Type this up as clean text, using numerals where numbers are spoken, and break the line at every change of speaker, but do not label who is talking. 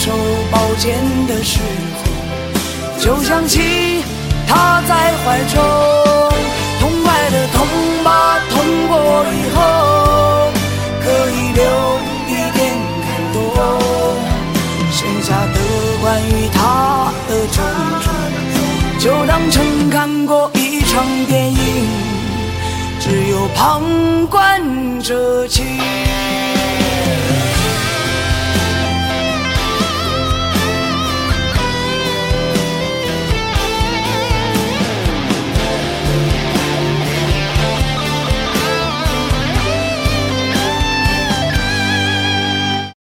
手宝剑的时候，就想起他在怀中，痛快的痛吧，痛过以后可以留一点感动，剩下的关于他的种种，就当成看过一场电影，只有旁观者清。